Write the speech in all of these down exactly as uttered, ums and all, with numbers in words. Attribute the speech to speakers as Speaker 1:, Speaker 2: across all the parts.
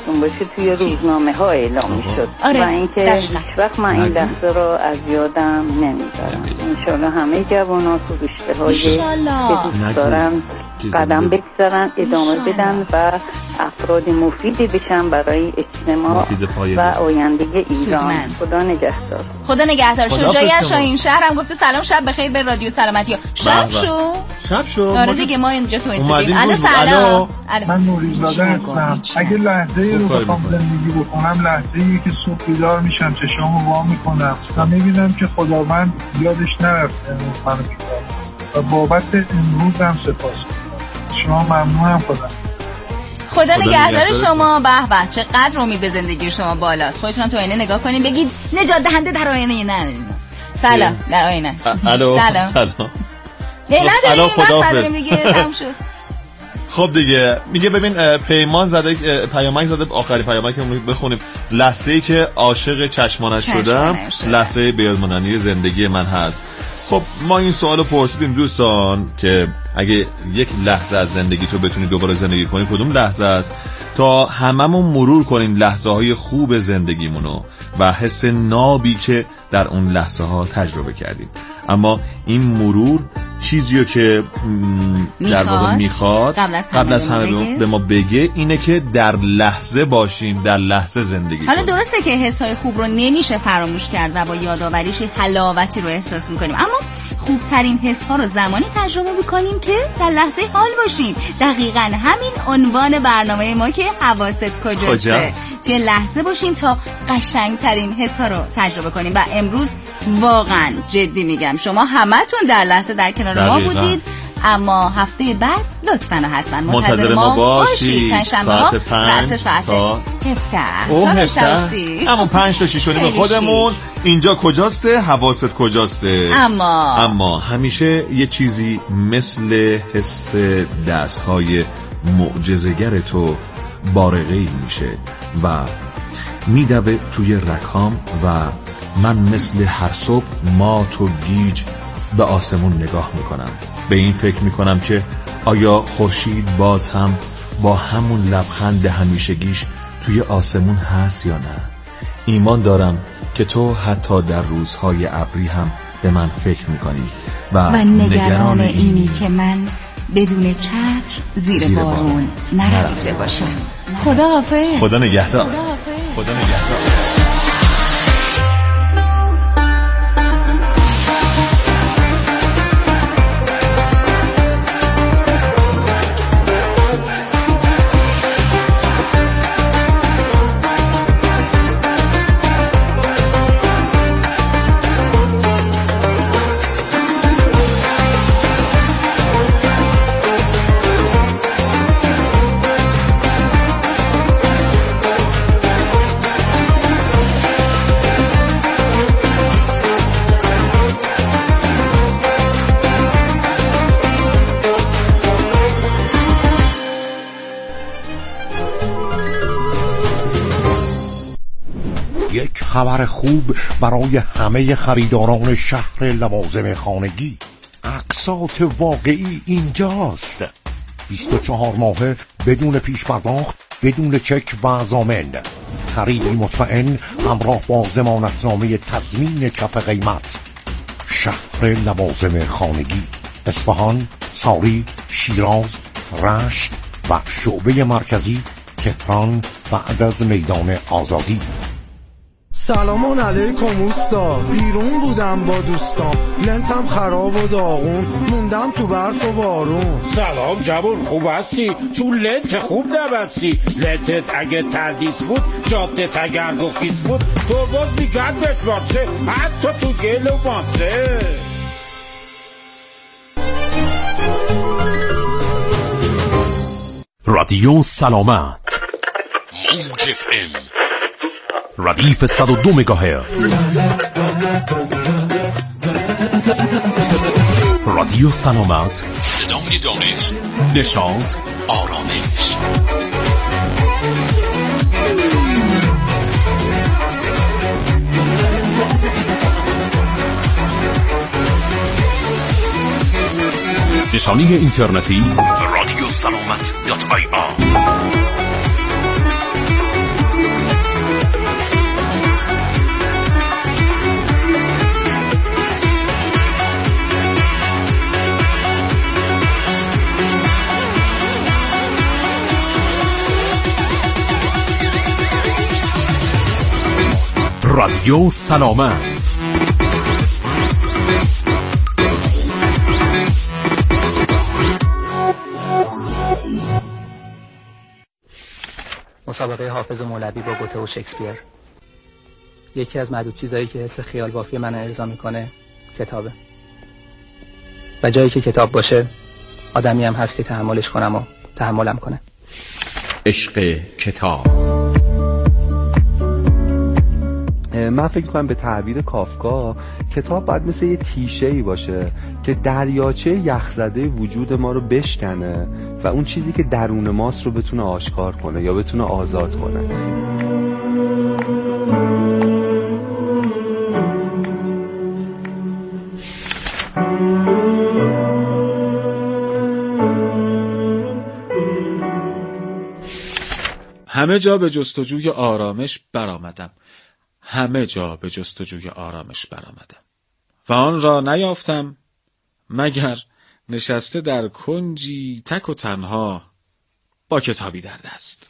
Speaker 1: یادتون باشه توی روزنامه ها اعلام میشد
Speaker 2: آره.
Speaker 1: و اینکه هیچ وقت من این لحظه رو از یادم نمیذارم. انشالله همه جوانات و رشته های که دوست دارن قدم بگذارن، ادامه بدن و افراد مفیدی بشن برای اجتماع و آینده ایران. خدا نگهدار.
Speaker 2: خدا نگهدار. شجاعی از شاهین شهر هم گفته سلام شب بخیر به رادیو سلامتی. شب شو
Speaker 3: شب شو
Speaker 2: آره دیگه ما اینجا تو استودیو. الو سلام.
Speaker 4: من نوریزاده هستم. اگه لحظه‌ای رو بخوام زندگی بکنم، لحظه‌ای که صبح بیدار میشم چشامو وا میکنم و میبینم که خداوند یادش نرفته منو بیدار و بابت امروزم سپاس. شما ممنونم. خدا
Speaker 2: خدا نگهدار شما. به به چقدر امید به زندگی شما بالاست. خودتون تو آینه نگاه کنین بگید نجات دهنده در آینه. نه سلام در آینه.
Speaker 3: الو
Speaker 2: سلام
Speaker 3: سلام.
Speaker 2: الو خداحافظ.
Speaker 3: خب دیگه میگه ببین پیمان زده پیامک زده آخری پیامک رو بخونیم. لحظه ای که عاشق چشمانش شدم لحظه بیادماندنی زندگی من هست. خب ما این سوالو پرسیدیم دوستان که اگه یک لحظه از زندگی تو بتونی دوباره زندگی کنی کدوم لحظه است، تا هممون مرور کنیم لحظه های خوب زندگیمونو و حس نابی که در اون لحظه ها تجربه کردیم. اما این مرور چیزیو که در واقع میخواد قبل از همه به ما بگه اینه که در لحظه باشیم، در لحظه زندگی
Speaker 2: حالا
Speaker 3: کنیم.
Speaker 2: درسته که حسای خوب رو نمیشه فراموش کرد و با یادآوریش حلاوتی رو احساس میکنیم، اما خوبترین حس ها رو زمانی تجربه میکنیم که در لحظه حال باشیم. دقیقاً همین عنوان برنامه ما که حواست کجاسته. توی لحظه باشیم تا قشنگترین حس ها رو تجربه کنیم. و امروز واقعاً جدی میگم شما همتون در لحظه در کنار ما بودید، اما هفته بعد لطفاً و حتما منتظر ما باشید. پنجشنبه ها رأس ساعت هفده
Speaker 3: او هفته اما پنج تا شیش و نیم خودمون. اینجا کجاسته؟ حواست کجاسته؟
Speaker 2: اما
Speaker 3: اما همیشه یه چیزی مثل حس دستهای معجزه‌گر تو بارقه‌ای میشه و میدوه توی رکام و من مثل هر صبح ما تو گیج به آسمون نگاه میکنم. به این فکر میکنم که آیا خورشید باز هم با همون لبخند همیشگیش توی آسمون هست یا نه؟ ایمان دارم که تو حتی در روزهای ابری هم به من فکر میکنی و,
Speaker 2: و نگران اینی که من بدون چتر زیر, زیر بارون نرفته باشم. خدا حافظ.
Speaker 3: خدا نگهدار. خدا نگهدار.
Speaker 5: خبر خوب برای همه خریداران شهر لوازم خانگی. اقساط واقعی اینجاست. بیست و چهار ماهه بدون پیش پرداخت، بدون چک و ضامن. خریدی مطمئن همراه با ضمانتنامه تضمین کف قیمت. شهر لوازم خانگی، اصفهان، ساری، شیراز، رشت و شعبه مرکزی تهران بعد از میدان آزادی.
Speaker 6: سلام علیکم اوستا، بیرون بودم با دوستام، لنتم خراب و داغون، موندم تو برف و بارون.
Speaker 7: سلام جوون، خوب هستی؟ تو لنت خوب نبستی. لنتت اگه تردیس بود، جادت اگر گفتیس بود، تو باز میگرد بتباشه حتی تو گل و ماسه.
Speaker 8: رادیو سلامت موج اف ام ردیف صد و دو مگاهرتز. رادیو سلامت، صدای دانش، نشاط، آرامش. نشانی اینترنتی رادیو سلامت دات آی آر. رادیو سلامت.
Speaker 9: مسابقه حافظ مولوی با گوته و شکسپیر. یکی از معدود چیزایی که حس خیال بافی من ارضا میکنه کتابه. و جایی که کتاب باشه آدمی هم هست که تحملش کنم و تحملم کنه.
Speaker 8: عشق کتاب.
Speaker 10: من فکر کنم به تعبیر کافکا کتاب باید مثل یه تیشه‌ای باشه که دریاچه یخزده وجود ما رو بشکنه و اون چیزی که درون ماست رو بتونه آشکار کنه یا بتونه آزاد کنه.
Speaker 11: همه جا به جستجوی آرامش برآمدم. همه جا به جستجوی آرامش برآمدم و آن را نیافتم مگر نشسته در کنجی تک و تنها با کتابی در دست.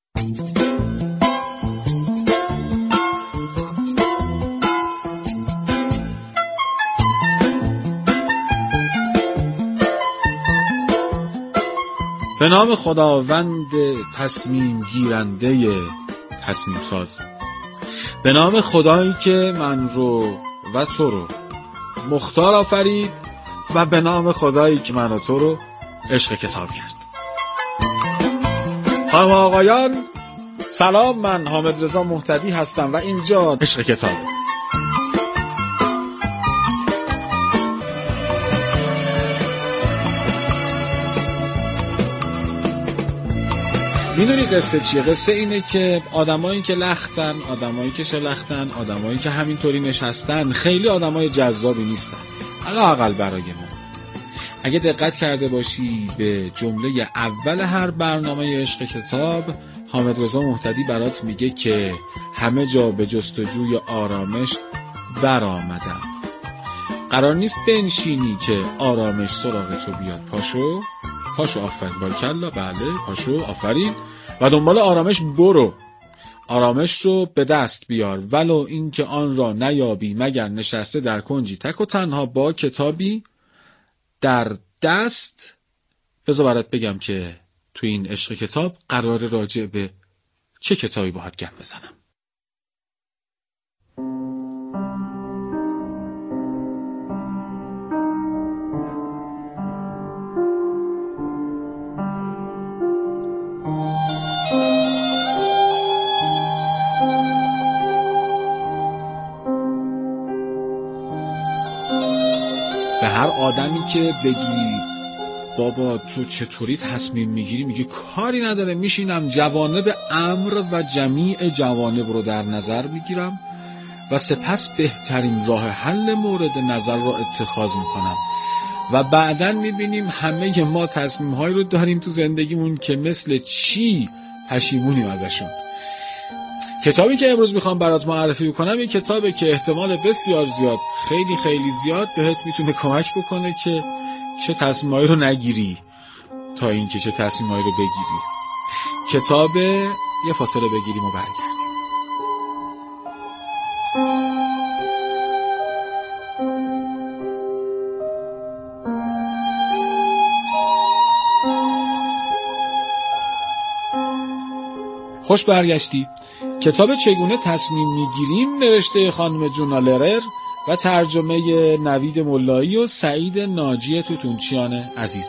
Speaker 11: به نام خداوند تصمیم گیرنده تصمیم ساز، به نام خدایی که من رو و تو رو مختار آفرید و به نام خدایی که من و تو رو عشق کتاب کرد. خانم آقایان سلام، من حامد رضا مهتدی هستم و اینجا عشق کتاب. میدونی قصه چیه؟ قصه اینه که آدمایی که لختن، آدمایی که شلختن، آدمایی که همینطوری نشستن خیلی آدمای جذابی نیستن، حداقل برای ما. اگه دقت کرده باشی به جمله اول هر برنامه عشق کتاب، حامد رضا مهتدی برات میگه که همه جا به جستجوی آرامش برآمدم. قرار نیست بنشینی که آرامش سراغ تو بیاد. پاشو پاشو آفرین، بارکلا، بله پاشو آفرین و دنبال آرامش برو. آرامش رو به دست بیار ولو این که آن را نیابی مگر نشسته در کنجی تک و تنها با کتابی در دست. بذار برات بگم که تو این عشق کتاب قرار راجع به چه کتابی باهات گپ بزنم. به هر آدمی که بگی بابا تو چطوری تصمیم میگیری، میگه کاری نداره، میشینم جوانب امر و جمیع جوانب رو در نظر میگیرم و سپس بهترین راه حل مورد نظر رو اتخاذ میکنم. و بعداً میبینیم همه ما تصمیم‌هایی رو داریم تو زندگیمون که مثل چی پشیمونیم ازشون. کتابی که امروز میخوام برات معرفی کنم این کتابه که احتمال بسیار زیاد، خیلی خیلی زیاد بهت میتونه کمک بکنه که چه تصمیمایی رو نگیری تا اینکه چه تصمیمایی رو بگیری. کتاب یه فاصله بگیریم و برگردیم. خوش برگشتی. کتاب چگونه تصمیم میگیریم نوشته خانم جونا لرر و ترجمه نوید ملایی و سعید ناجی توتونچیان عزیز.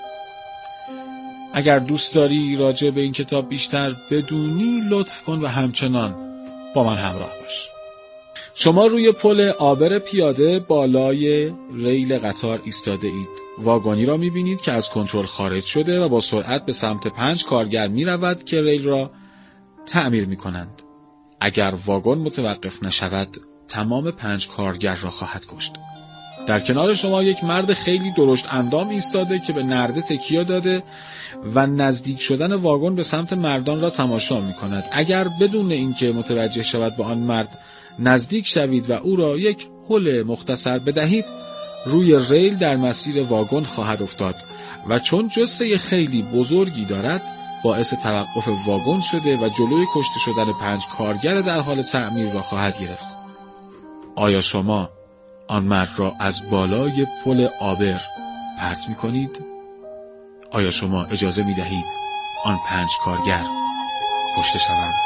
Speaker 11: اگر دوست داری راجع به این کتاب بیشتر بدونی لطف کن و همچنان با من همراه باش. شما روی پل عابر پیاده بالای ریل قطار ایستاده اید. واگنی را میبینید که از کنترل خارج شده و با سرعت به سمت پنج کارگر میرود که ریل را تعمیر میکنند. اگر واگن متوقف نشود تمام پنج کارگر را خواهد کشت. در کنار شما یک مرد خیلی درشت اندام ایستاده که به نرده تکیه داده و نزدیک شدن واگن به سمت مردان را تماشا میکند. اگر بدون اینکه متوجه شود به آن مرد نزدیک شوید و او را یک هل مختصر بدهید، روی ریل در مسیر واگن خواهد افتاد و چون جثه خیلی بزرگی دارد باعث توقف واگن شده و جلوی کشته شدن پنج کارگر در حال تعمیر را خواهد گرفت. آیا شما آن مرد را از بالای پل آبر پرت می کنید؟ آیا شما اجازه می دهید آن پنج کارگر کشته شوند؟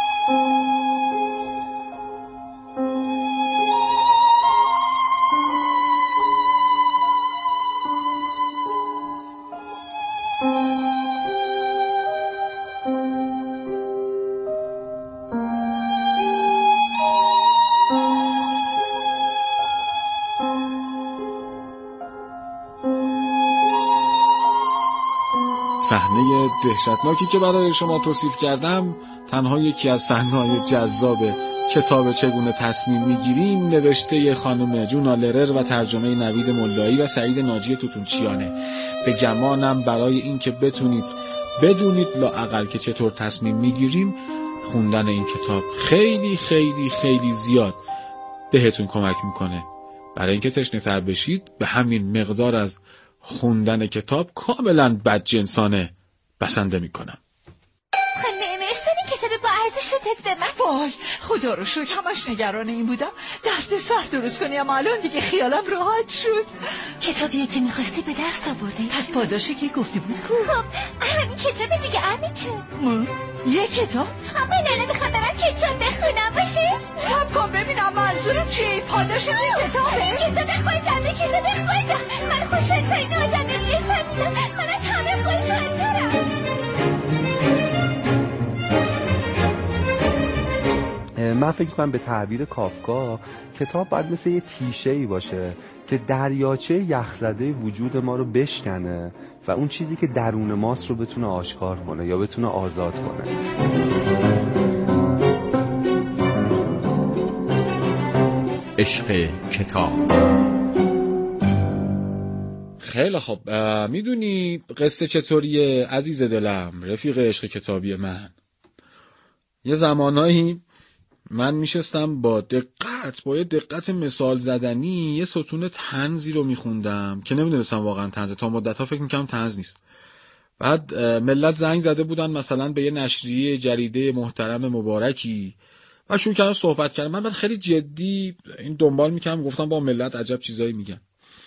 Speaker 11: صحنه دهشتناکی که برای شما توصیف کردم تنها یکی از صحنه‌های جذاب کتاب چگونه تصمیم میگیریم نوشته خانم جونا لرر و ترجمه نوید ملایی و سعید ناجی توتونچیانه. به گمانم برای این که بتونید بدونید لااقل که چطور تصمیم میگیریم خوندن این کتاب خیلی خیلی خیلی زیاد بهتون کمک میکنه. برای اینکه تشنه‌تر بشید به همین مقدار از خوندن کتاب کاملا بدجنسانه بسنده میکنم.
Speaker 12: خانم امرسون کتاب با ارزش شدت به من. وای خدا رو شکر همش نگران این بودم درد سر درست کنی، اما الان دیگه خیالم راحت شد. کتابیه که میخواستی به دست آوردی. پس پاداشی که گفتی بود کو؟
Speaker 13: خب همین کتاب دیگه امی چون
Speaker 12: یه کتاب؟
Speaker 13: اما نه نمیخوام برم کتاب بخونم باشه.
Speaker 12: سب کن ببینم منظورت چیه؟ پاداش این کتابه؟
Speaker 13: کتاب خوندم به کتاب خوندم. من خوشحالترین آدم روی زمینم. من از همه خوشحالترم.
Speaker 10: من فکر کنم به تعبیر کافکا کتاب باید مثل یه تیشه‌ای باشه که دریاچه یخزده وجود ما رو بشکنه و اون چیزی که درون ماست رو بتونه آشکار کنه یا بتونه آزاد کنه.
Speaker 8: عشق کتاب.
Speaker 11: خیلی خب، میدونی قصه چطوریه عزیز دلم، رفیق عشق کتابی من؟ یه زمانایی من میشستم با دقت با یه دقت مثال زدنی یه ستون طنزی رو میخوندم که نمیدونستم واقعا طنزه. تا مدت‌ها فکر میکنم طنز نیست. بعد ملت زنگ زده بودن مثلا به یه نشریه جریده محترم مبارکی و شروع کردن صحبت کردن. من بعد خیلی جدی این دنبال میکردم، گفتم با ملت عجب چیزایی میگن.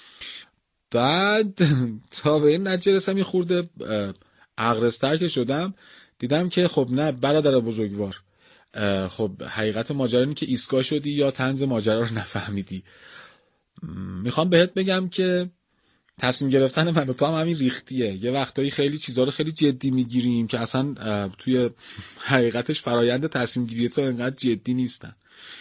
Speaker 11: بعد تا به این نتیجه رسیدم یه خورده اغرستر که شدم دیدم که خب نه برادر بزرگوار، خب حقیقت ماجرا اینه که ایسکا شدی یا طنز ماجرا رو نفهمیدی. میخوام بهت بگم که تصمیم گرفتن من و تو هم همین ریختیه. یه وقتایی خیلی چیزا رو خیلی جدی میگیریم که اصلا توی حقیقتش فرایند تصمیم گیری تو انقدر جدی نیستن.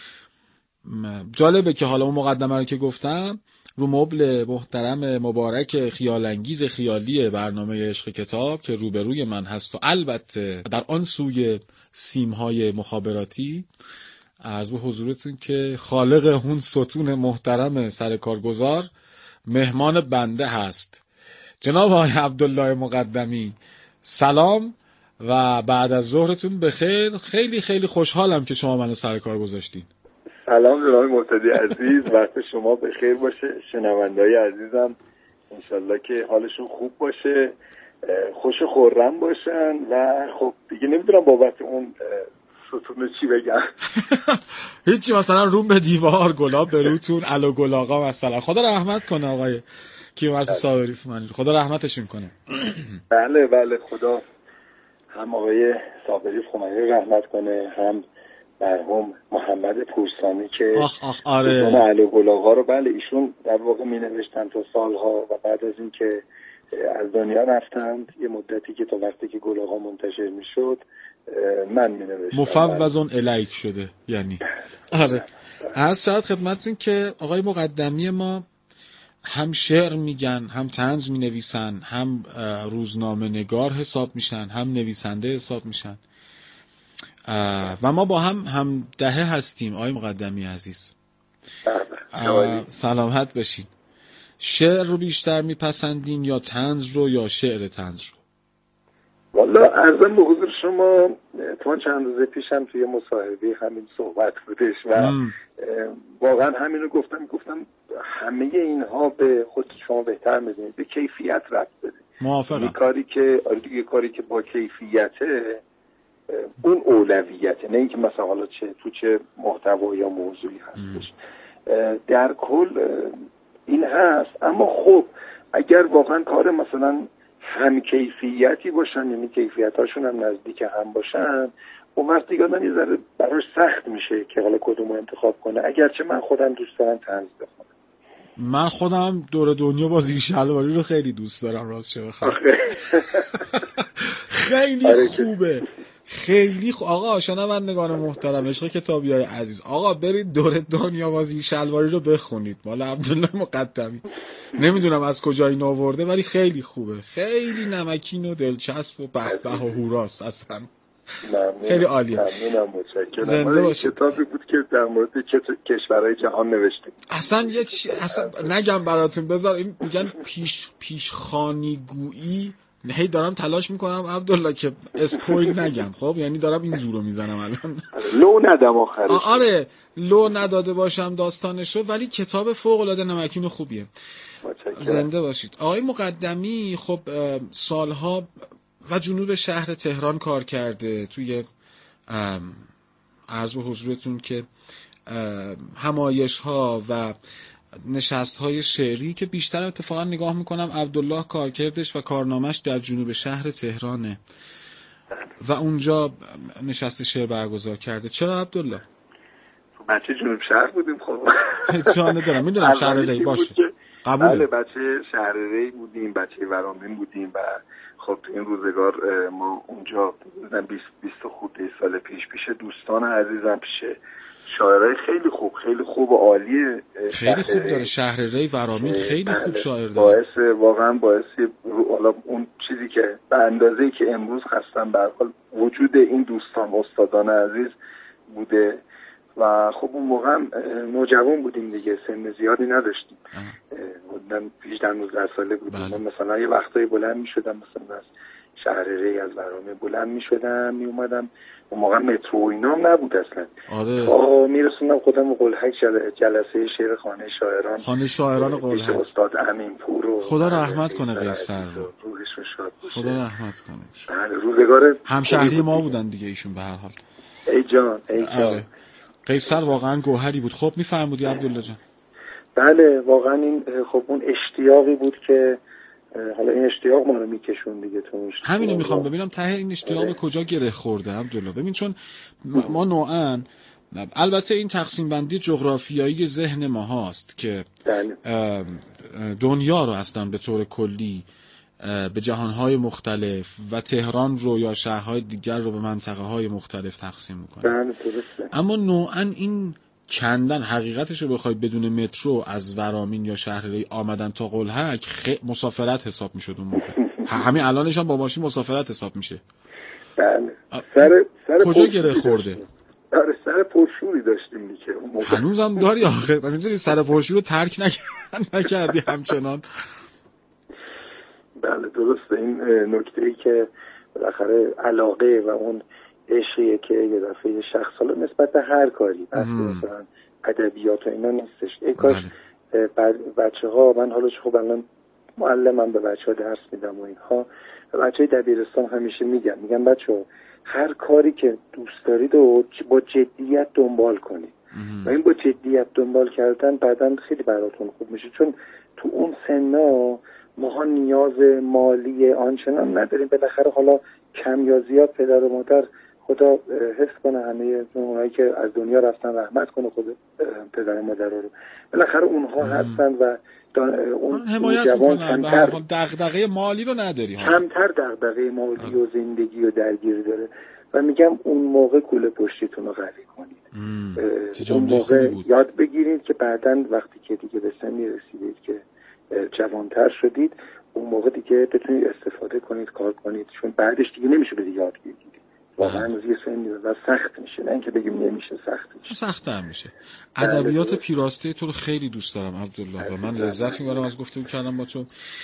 Speaker 11: جالبه که حالا اون مقدمه رو که گفتم رو مبل محترم مبارک خیال انگیز خیالی برنامه عشق کتاب که روبروی من هست و البته در آن سوی سیمهای مخابراتی عرض به حضورتون که خالق اون ستون محترم سرکارگزار مهمان بنده هست جناب آقای عبدالله مقدمی. سلام و بعد از ظهرتون بخیر. خیلی خیلی خوشحالم که شما منو سر کار گذاشتین.
Speaker 14: سلام جناب مرتضی عزیز، وقت شما بخیر باشه. شنونده‌های عزیزم انشالله که حالشون خوب باشه، خوش و خرم باشن و خب دیگه نمیدونم بابت اون ستون چی بگم.
Speaker 11: هیچی، مثلا روم به دیوار، گلاب به روتون، الو گل آقا مثلا. خدا رحمت کنه آقای کیومرث صابری فمانی، خدا رحمتشون کنه.
Speaker 14: بله بله، خدا هم آقای صابری فمانی رحمت کنه، هم مرحوم محمد پورسانی که
Speaker 11: آخ آخ آره
Speaker 14: الو گل آقا رو بله ایشون در واقع می نوشتن تا سالها و بعد از این که از دنیا رفتند یه مدتی که تا وقتی که گل آقا منتشر می شد من می نوشتم.
Speaker 11: مفوضون الیک شده یعنی. آره از شاید خدمتتون که آقای مقدمی ما هم شعر میگن، هم طنز می نویسن، هم روزنامه نگار حساب میشن، هم نویسنده حساب میشن و ما با هم هم دهه هستیم. آقای مقدمی عزیز سلامت باشین. شعر رو بیشتر میپسندین یا طنز رو یا شعر طنز رو؟
Speaker 14: والا عرضم به حضور شما تو چند روز پیشم توی مصاحبه همین صحبت بودش و واقعا همین رو گفتم گفتم همه اینها به خود شما بهتر میدونید به کیفیت ربط بده.
Speaker 11: موافقم.
Speaker 14: کاری که دیگه کاری که با کیفیته اون اولویته، نه اینکه مثلا حالا چه تو چه محتوا یا موضوعی هستش. در کل این هست. اما خب اگر واقعا کار مثلا هم کیفیتی باشن، یعنی کیفیتاشون هم نزدیک هم باشن، اون وقت دیگه آدم یه ذره براش سخت میشه که حالا کدومو انتخاب کنه. اگرچه من خودم دوست دارم طنز بخونم.
Speaker 11: من خودم دور دنیا بازی شلواری رو خیلی دوست دارم راستش بخوام. خیلی خوبه، خیلی خ... آقا شنوندگان محترم، عشق کتابیای عزیز، آقا برید دور دنیا بازی شلواری رو بخونید، مال عبدالله مقدمی. نمیدونم از کجا این آورده ولی خیلی خوبه، خیلی نمکین و دلچسب و به به و هوراست اصلا.
Speaker 14: ممنون.
Speaker 11: خیلی عالیه.
Speaker 14: ممنونم، متشکرم.
Speaker 11: زنده باشید.
Speaker 14: کتابی بود که در مورد کشورهای جهان نوشته.
Speaker 11: اصلا یه چی اصلا نگم براتون، بذار این میگن پیش پیشخوانیگویی، هی دارم تلاش میکنم عبدالله که اسپویل نگم، خب یعنی دارم این زورو میزنم الان.
Speaker 14: لو ندم آخرش.
Speaker 11: آره لو نداده باشم داستانشو، ولی کتاب فوق العاده نمکین و خوبیه. زنده باشید. آقای مقدمی خب سالها و جنوب شهر تهران کار کرده، توی عرض به حضورتون که همایش ها و نشست های شعری که بیشتر اتفاقا نگاه میکنم عبدالله کارکردش و کارنامش در جنوب شهر تهرانه و اونجا نشست شعر برگزار کرده. چرا عبدالله؟
Speaker 14: بچه جنوب شهر بودیم. خب
Speaker 11: جانه دارم، میدونم شهر ری باشه، قبوله.
Speaker 14: بله بچه شهر ری بودیم، بچه ورامین بودیم و خب تو این روزگار ما اونجا بیست بیست خورده سال پیش پیش دوستان عزیزم، پیش شاعرای خیلی خوب خیلی خوب و عالیه،
Speaker 11: خیلی خوب داره شهر ری ورامین، خیلی خوب شاعر داره.
Speaker 14: باعث واقعا باعث حالا اون چیزی که به اندازه‌ای که امروز هستن به هر حال وجود این دوستان استادان عزیز بوده و خب اون موقع هم نوجوان بودیم دیگه، سن زیادی نداشتیم، بودم هجده نوزده ساله بودیم. بله. مثلا یه وقتایی بلند میشدم، مثلا از شهر ری از ورامین بلند میشدم میومدم، اون موقع مترو اینا هم نبود اصلا.
Speaker 11: آره.
Speaker 14: آه میرسوندم خودم قلهک جلسه شعر خانه شاعران
Speaker 11: خانه شاعران قلهک
Speaker 14: استاد امین پور رو
Speaker 11: خدا رحمت کنه قیصر رو،
Speaker 14: روحش شاد باشه.
Speaker 11: خدا رحمت کنه.
Speaker 14: بله روزگار
Speaker 11: همشهری ما بودن دیگه ایشون به هر حال.
Speaker 14: ای جان ای جان.
Speaker 11: آره. قیصر واقعا گوهری بود. خب میفرمودی عبدالله جان؟
Speaker 14: بله واقعا این خب اون اشتیاقی بود که حالا این اشتیاق ما رو میکشون دیگه تو
Speaker 11: همینو میخوام ببینم ته این اشتیاق به کجا گره خورده عبدالله. ببین چون ما نوعاً البته این تقسیم بندی جغرافیایی ذهن ما هاست که دنیا رو اصلا به طور کلی به جهانهای مختلف و تهران رو یا شهرهای دیگر رو به منطقه های مختلف تقسیم میکنه، اما نوعاً این کندن حقیقتش رو بخواید بدون مترو از ورامین یا شهر ری آمدن تا قلهک خ... مسافرت حساب میشد اون موقع. همین الانش هم با ماشین مسافرت حساب میشه.
Speaker 14: بله. سر سر
Speaker 11: کجا گره خورده؟
Speaker 14: آره سر پرشوری داشتیم دیگه اون موقع.
Speaker 11: هنوزم داری آخه میدونی سر پرشور رو ترک نکرد نکردی همچنان.
Speaker 14: بله درسته. این نکته‌ای که بالاخره علاقه و اون عشقیه که یه دفعه شخص حالا نسبت به هر کاری مثلا ادبیات و اینا نیستش. ای کاش بچه ها، من حالا خب الان معلمم به بچه ها درس میدم و اینها، بچه های دبیرستان همیشه میگم میگم بچه ها هر کاری که دوست دارید و با جدیت دنبال کنید و این با جدیت دنبال کردن بعداً خیلی براتون خوب میشه، چون تو اون سنا ماها نیاز مالی آنچنان نداریم. بالاخره حالا کم یا زیاد پدر و مادر خدا حفظ کنه همه اونایی که از دنیا رفتن، رحمت کنه خود پدر و مادر رو، بالاخره اونها هستن و اون
Speaker 11: حمایت میکنن. به هر حال دغدغه مالی رو نداری،
Speaker 14: کمتر دغدغه مالی و زندگی و درگیری داره و میگم اون موقع کوله پشتیتون رو قوی کنید. اون موقع یاد بگیرید که بعداً وقتی که دیگه به سنی رسیدید که جوانتر شدید اون موقع دیگه بتونید استفاده کنید، کار کنید، چون بعدش دیگه نمیشه به یاد بگیرید. واقعا از یه سنی و سخت میشه، نه اینکه بگیم نمیشه، سخت میشه.
Speaker 11: سخت هم میشه. ادبیات پیراسته تو رو خیلی دوست دارم عبدالله و من لذت میبرم از گفتگو کردم با تو.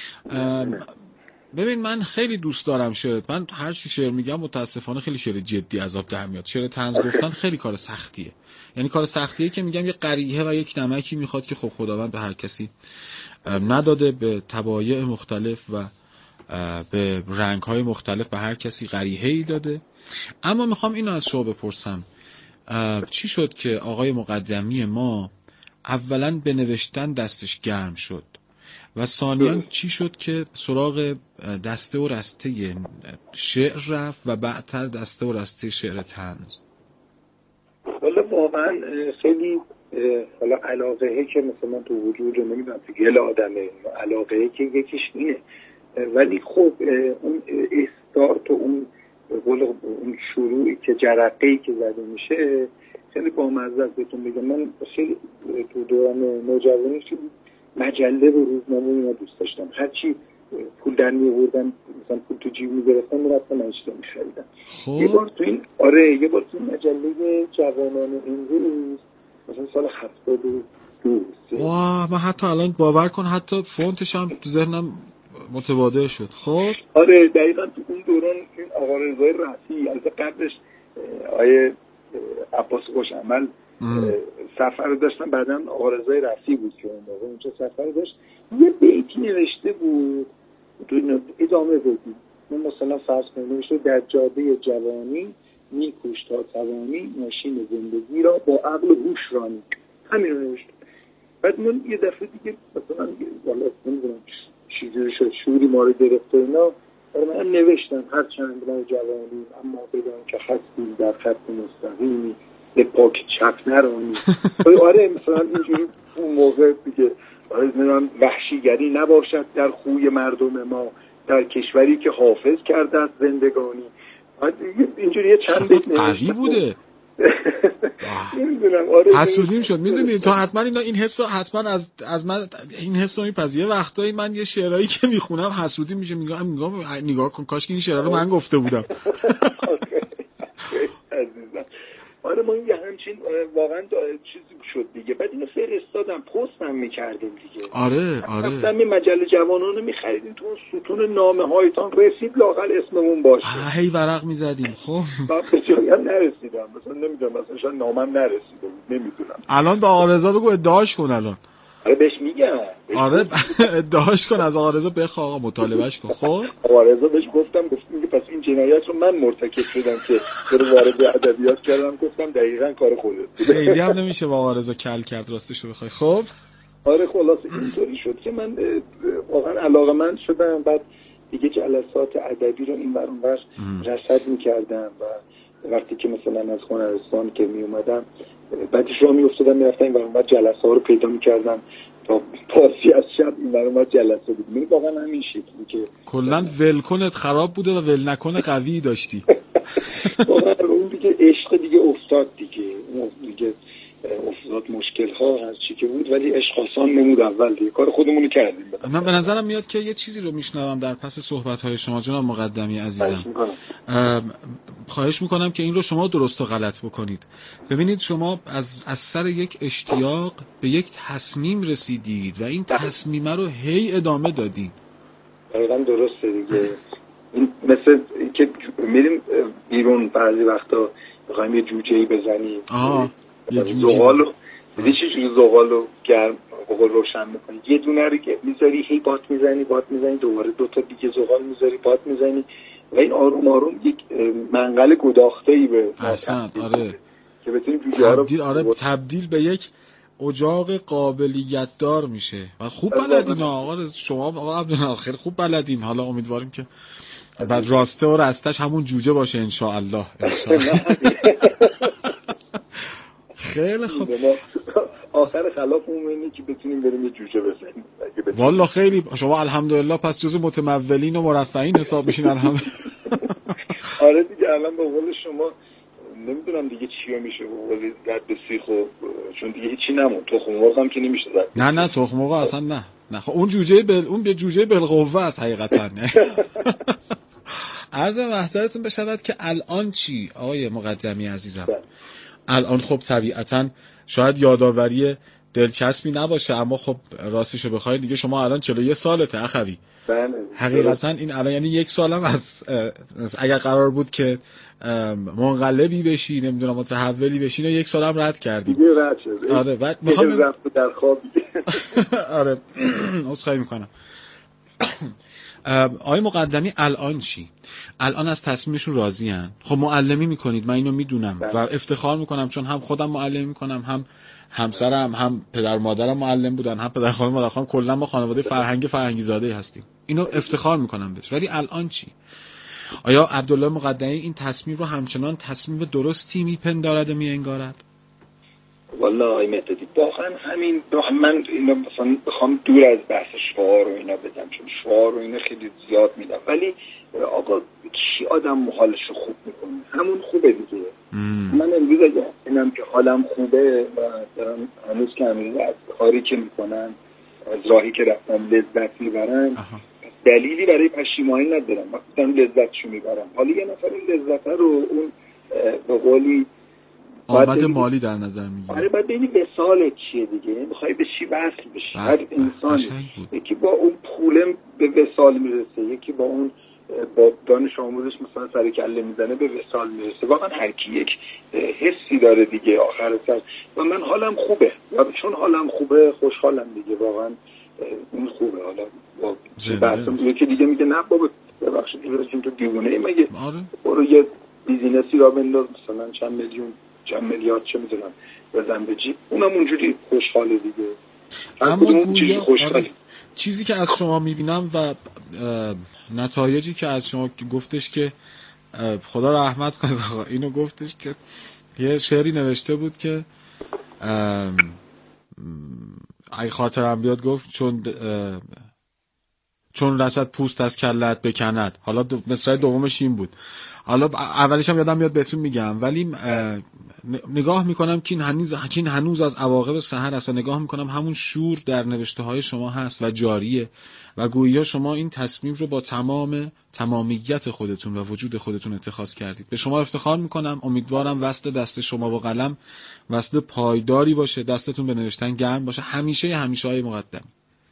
Speaker 11: ببین من خیلی دوست دارم شعرت. من هر چی شعر میگم متاسفانه خیلی شعر جدی از آب در میاد. شعر طنز گفتن خیلی کار سختیه. یعنی کار سختیه که میگم یه قریحه و یک نمکی میخواد که خب خداوند به هر کسی نداده، به طبایع مختلف و به رنگ‌های مختلف به هر کسی قریحه‌ای داده. اما میخوام اینو از شما بپرسم، چی شد که آقای مقدمی ما اولا به نوشتن دستش گرم شد و ثانیاً چی شد که سراغ دسته و رسته شعر رفت و بعدتر دسته و رسته شعر طنز؟
Speaker 14: والا واقعا خیلی حالا علاقه‌ای که مثلا تو وجود نمیدونم تو گل آدمه، علاقه‌ای که یکیش اینه، ولی خب اون استارت و اون اون شروعی که جرقه‌ای که زده میشه خیلی بامزه است. بهتون بگم من خیلی تو دوران نوجوانی مجله و روزنامه اینا دوست داشتم. هرچی پول در می‌آوردم مثلا پول تو جیب می‌گرفتم می‌رفتم اشتباه می‌خریدم. یه بار تو این آره یه بار تو مجله جوانان امروز مثلا سال هفتاد و دو
Speaker 11: واه من حتی الان باور کن حتی فونتش هم تو ذهنم متبادر شد. خب
Speaker 14: آره دقیقاً تو اون دوران این آقا رضای رفیعی از قبلش آیه عباس خوشعمل سفر رو داشتن، بعداً آقا رضای رفیعی بود که اون موقع اونجا سفر داشت، یه بیتی نوشته بود تو ادامه بدید. من مثلا فرض کنم نوشته در جاده جوانی میکوش تا توانی ماشین زندگی را با عقل و هوش رانی. همین رو نوشته. بعد من یه دفعه دیگه مثلا والا نمیدونم چیزی شد شوری ما رو گرفت و اینا، من نوشتم هر چند من جوانی اما بدان که خستیم در خط مستقیمی به پاک چپ نرانی. آره مثلا اینجوری اون موقع دیگه آره وحشیگری نباشد در خوی مردم ما در کشوری که حافظ کرده از زندگانی. اینجوری یه چند بیت نوشتم.
Speaker 11: قوی بوده.
Speaker 14: نمیدونم آره
Speaker 11: حسودیم شد. میدونی تو حتما اینا این حسو حتما از از من این حسو میپذیره. وقتایی من یه شعرایی که میخونم حسودی میشه، میگم میگم نگاه کن کاش که این شعرا رو من گفته بودم.
Speaker 14: آره ما این همچین واقعا چیزی شد دیگه. بعد اینو فرستادم پست هم میکردیم دیگه.
Speaker 11: آره آره
Speaker 14: مثلا می مجله جوانان رو میخریدیم تو ستون نامه هایتان رسید لااقل اسممون باشه.
Speaker 11: هی ورق میزدیم. خب
Speaker 14: بعد به جایی هم نرسیدم مثلا نمیدونم مثلا شاید نامم نرسیده بود نمیدونم.
Speaker 11: الان با آرزا بگو ادعاش کن الان.
Speaker 14: آره بهش میگم.
Speaker 11: آره ادعاش کن از آرزا بخواه آقا مطالبهش کن. خب
Speaker 14: آرزا بهش گفتم گفتم که پس این جنایت رو من مرتکب شدم که برو وارد ادبیات کردم. گفتم دقیقاً کار خودت.
Speaker 11: خیلی هم نمیشه با آرزا کل کرد راستش رو بخوای. خب
Speaker 14: آره خلاص اینطوری شد که من واقعا علاقه‌مند شدم. بعد دیگه جلسات ادبی رو این ور اون ور رصد می‌کردم و وقتی که مثلا از هنرستان که میومدم بعدش راه میافتادم میرفتم این ور اون ور جلسه ها رو پیدا می‌کردم تا پاسی از شب این ور اون ور جلسه بود. من واقعا همین شکلی که
Speaker 11: کلاً ولکنت خراب بوده و ول نکن قوی داشتی.
Speaker 14: واقعا اون دیگه عشق دیگه افتاد دیگه. اون دیگه افتاد مشکل ها هر چی که بود ولی عشق آسان نمود اول دیگه کار خودمون کردیم.
Speaker 11: من به نظرم میاد که یه چیزی رو میشنوم در پس صحبت های شما جناب مقدمی عزیزم. خواهش میکنم که این رو شما درست و غلط بکنید. ببینید شما از از سر یک اشتیاق به یک تصمیم رسیدید و این تصمیمه رو هی ادامه دادین.
Speaker 14: دقیقاً درسته دیگه. این مثل که میریم بیرون بعضی وقتا بخوایم یه جوجه‌ای بزنیم.
Speaker 11: آه یه جوجه
Speaker 14: زغالو دیدی چه جوری زغالو گرم بقول روشن می‌کنی. یه دونه رو که می‌ذاری هی بات می‌زنی بات می‌زنی دوباره دو تا دیگه زغال می‌ذاری بات می‌زنی و این آروم آروم یک منقل گداخته‌ای به
Speaker 11: اصلا آره
Speaker 14: که بتونیم جوجه‌ها رو
Speaker 11: تبدیل آره تبدیل به یک اجاق قابلیت دار میشه. و خوب بلدین آقا شما آقا عبدالآخر خوب بلدین. حالا امیدواریم که بعد راسته و رستش همون جوجه باشه ان شاء الله. خیلی خوب.
Speaker 14: آخر خلافمون اینه که بتونیم بریم یه جوجه بزنیم.
Speaker 11: والا خیلی شما الحمدلله پس جزو متمولین و مرفعین حساب میشین الحمدلله.
Speaker 14: آره دیگه الان به قول شما نمیدونم دیگه چی میشه ولی رد به سیخ و چون دیگه هیچی نمون. تخم مرغ هم که نمیشه زد.
Speaker 11: نه نه تخم مرغ اصلا نه. نه خب اون جوجه بل اون به جوجه بالقوه است حقیقتا. عرض محضرتون بشود که الان چی آقای مقدمی عزیزم؟ الان خب طبیعتا شاید یادآوری دلچسبی نباشه اما خب راستشو بخواید دیگه شما الان چهل و یک سالته اخوی.
Speaker 14: بله.
Speaker 11: حقیقتا این الان یعنی یک سالم از اگر قرار بود که منقلبی بشی نمیدونم متحولی بشی یک سالم رد کردیم.
Speaker 14: دیگه رد شد.
Speaker 11: آره بعد میخوام
Speaker 14: رفت در خواب.
Speaker 11: آره عذرخواهی میکنم. آقای مقدمی الان چی؟ الان از تصمیمشون راضی هن؟ خب معلمی میکنید، من اینو میدونم و افتخار میکنم چون هم خودم معلم میکنم، هم همسرم، هم پدر مادرم معلم بودن، هم پدر خانم مادر خانم، کلا ما خانواده فرهنگ فرهنگی زاده هستیم. اینو افتخار میکنم بهش. ولی الان چی؟ آیا عبدالله مقدمی این تصمیم رو همچنان تصمیم درستی میپندارد و میانگارد؟
Speaker 14: والله آقای مهدی واقعا همین من اینو مثلا بخوام دور از بحث شعار و اینا بدم، چون شعار و اینا خیلی زیاد میدم، ولی آقا چی آدم حالش رو خوب میکنه همون خوبه دیگه. مم. من امروز اگه اینم که حالم خوبه و دارم هنوز که همین از کاری که میکنن، از راهی که رفتم لذت میبرن، دلیلی برای پشیمانی ندارم. وقتی دارم لذتشو میبرم، حالا یه نفر این لذت رو اون به قولی
Speaker 11: آمد مالی در نظر میگیره.
Speaker 14: آره باید ببینی وصال چیه دیگه، میخوای به چی وصل بشی. هر انسانی یکی با اون پولم به وصال میرسه، یکی با اون با دانش آموزش مثلا سر کله میزنه به وصال میرسه. واقعا هر کی یک حسی داره دیگه آخر سر. و من حالم خوبه و چون حالم خوبه خوشحالم دیگه، واقعا این خوبه. حالا با بحثم یکی دیگه میگه نه بابا ببخشید دیگه تو دیوونه ای، مگه برو یه بیزینسی را بنداز مثلا چند میلیون چند میلیارد چه میدونم بزن به جیب، اونم اونجوری خوشحاله دیگه.
Speaker 11: اما گویا آره چیزی که از شما میبینم و نتایجی که از شما گفتش که خدا رحمت کنه، اینو گفتش که یه شعری نوشته بود که ای خاطرم بیاد گفت چون چون رسد پوست از کلت بکند. حالا مصرع دومش این بود، حالا اولیش هم یادم میاد بهتون میگم، ولی نگاه میکنم که این هنوز که این هنوز از عواقب سحر است و نگاه میکنم همون شور در نوشته های شما هست و جاریه و گویا شما این تصمیم رو با تمام تمامیت خودتون و وجود خودتون اتخاذ کردید. به شما افتخار میکنم. امیدوارم وصل دست شما با قلم وصل پایداری باشه، دستتون به نوشتن گرم باشه همیشه همیشه های مقدم.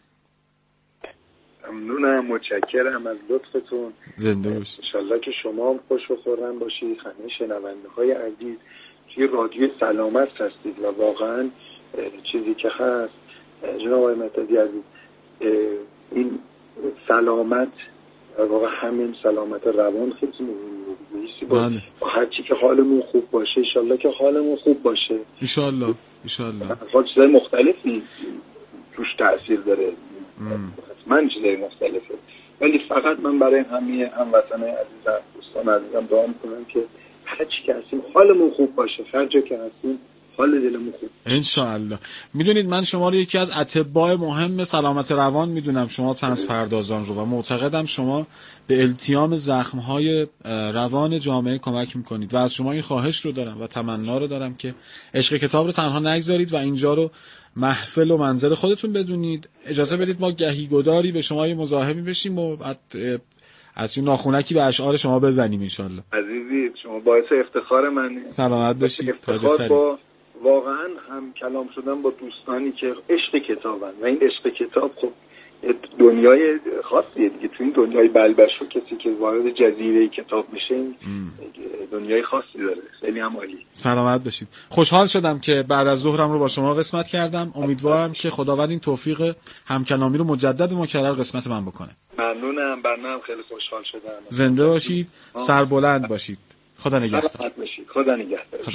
Speaker 14: ممنونم، متشکرم از لطفتون.
Speaker 11: زنده باشید.
Speaker 14: انشالله که شما هم خوش و خرم باشید، همه شنونده های عزیز توی رادیو سلامت هستید و واقعا چیزی که هست جناب آقای مهدی عزیز، این سلامت واقعا همین سلامت روان خیلی مهمه. با, با هر چی که حالمون خوب باشه انشالله که حالمون خوب باشه
Speaker 11: انشالله انشالله.
Speaker 14: خب چیزای مختلفی توش تأثیر داره، من چیزای مختلفه، ولی فقط من برای همه هموطنان عزیزم دوستان عزیزم دعا میکنم که هر چی که هستیم حالمون خوب باشه، هر جا که هستیم حال دلمون خوب
Speaker 11: انشاءالله. میدونید من شما رو یکی از اطباء مهم سلامت روان میدونم، شما طنز پردازان رو، و معتقدم شما به التیام زخم‌های روان جامعه کمک میکنید و از شما این خواهش رو دارم و تمنا رو دارم که عشق کتاب رو تنها نگذارید و اینجا رو محفل و منظر خودتون بدونید. اجازه بدید ما گهی گداری به شما یه مزاحمی بشیم و از این ناخونکی به اشعار شما بزنیم انشالله.
Speaker 14: عزیزی شما باعث افتخار منی.
Speaker 11: سلامت باشید.
Speaker 14: افتخار با واقعا هم کلام شدن با دوستانی که عشق کتابن و این عشق کتاب خب دنیای خاصیه دیگه. تو این دنیای بلبشو کسی که وارد جزیره کتاب میشه دنیای خاصی داره. خیلی هم عالی.
Speaker 11: سلامت باشید. خوشحال شدم که بعد از ظهرم رو با شما قسمت کردم. امیدوارم که خداوند این توفیق همکلامی رو مجدد و مکرر قسمت من بکنه.
Speaker 14: ممنونم. برنامه خیلی خوشحال شدم.
Speaker 11: زنده باشید. سربلند باشید. خدا نگهدار.
Speaker 14: سلامت باشید. خدا نگهدار.
Speaker 11: خدا.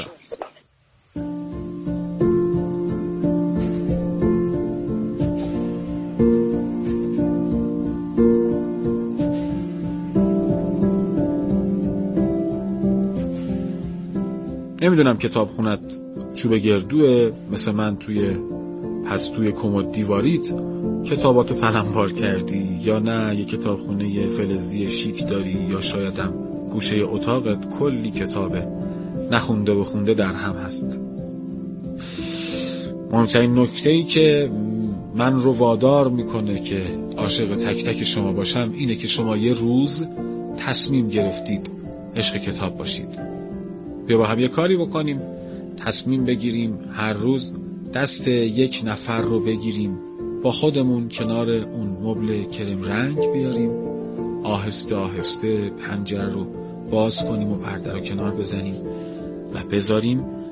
Speaker 11: نمیدونم کتاب خونت چوب گردوه مثل من توی پستوی کمد دیواریت کتاباتو تلمبار کردی، یا نه یه کتاب خونه فلزی شیک داری، یا شایدم گوشه اتاقت کلی کتابه نخونده و خونده در هم هست. مهمترین نکته‌ای که من رو وادار میکنه که عاشق تک تک شما باشم اینه که شما یه روز تصمیم گرفتید عشق کتاب باشید. بیا با هم یه کاری بکنیم، تصمیم بگیریم هر روز دست یک نفر رو بگیریم، با خودمون کنار اون مبل کرم رنگ بیاریم، آهسته آهسته پنجره رو باز کنیم و پرده رو کنار بزنیم و بذاریم